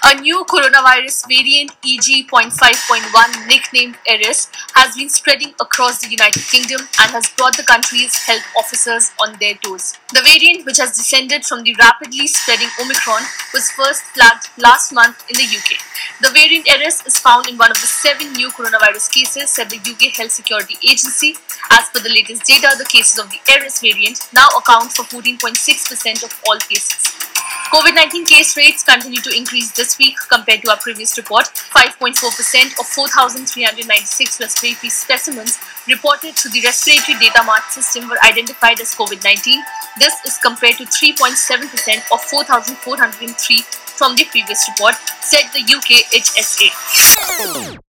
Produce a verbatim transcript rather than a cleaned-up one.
A new coronavirus variant E G zero point five point one, nicknamed Eris, has been spreading across the United Kingdom and has brought the country's health officers on their toes. The variant, which has descended from the rapidly spreading Omicron, was first flagged last month in the U K. The variant Eris is found in one of the seven new coronavirus cases, said the U K Health Security Agency. As per the latest data, the cases of the Eris variant now account for fourteen point six percent of all cases. COVID nineteen case rates continue to increase this week compared to our previous report. five point four percent of four thousand three hundred ninety-six respiratory specimens reported through the Respiratory Data Mart system were identified as COVID nineteen. This is compared to three point seven percent of four thousand four hundred three from the previous report, said the U K H S A.